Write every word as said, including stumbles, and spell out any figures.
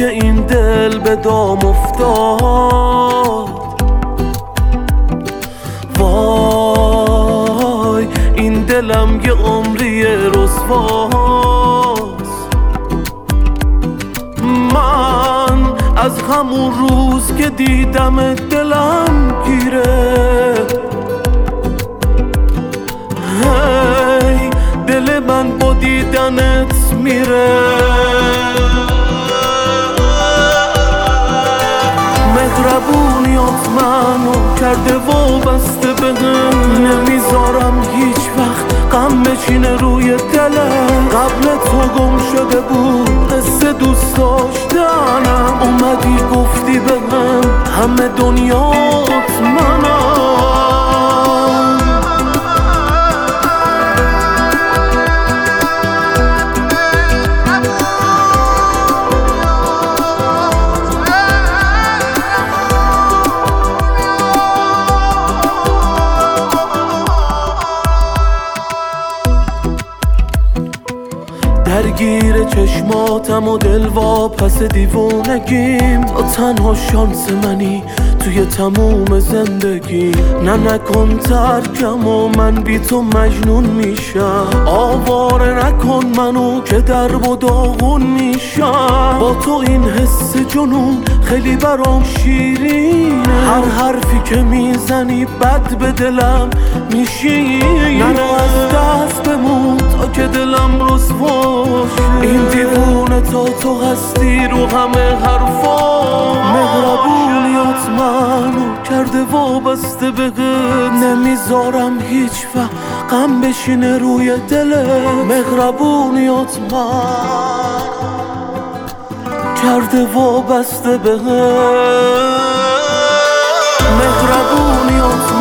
که این دل به دام افتاد. وای این دلم یه عمری رسواست. من از همون روز که دیدم دلم گیره. هی دل من با دیدنت میره. مهربونیات منو کرده و بسته بهم. نمیذارم هیچ وقت غم بچینه روی دلم. قبل تو گم شده بود قصه دوست داشتنم. اومدی گفتی بهم همه دنیات منم. درگیر چشماتم و دل واپس دیوونگیم. تا تنها شانس منی توی تموم زندگی. نه نکن ترکم و من بی تو مجنون میشم. آواره نکن منو که درب و داغون میشم. با تو این حس جنون خیلی برام شیرینه. هر حرفی که میزنی بد به دلم میشینه. نرو از دست بمون تا که دلم رسوا شه. این دیوونه تا تو هستی رو همه حرفا. مهربونیات منو کرده وابسته بهت. نمیذارم هیچ وقت غم بشینه روی دلت. مهربونیات من کرده وابسته بهت. مهربونیات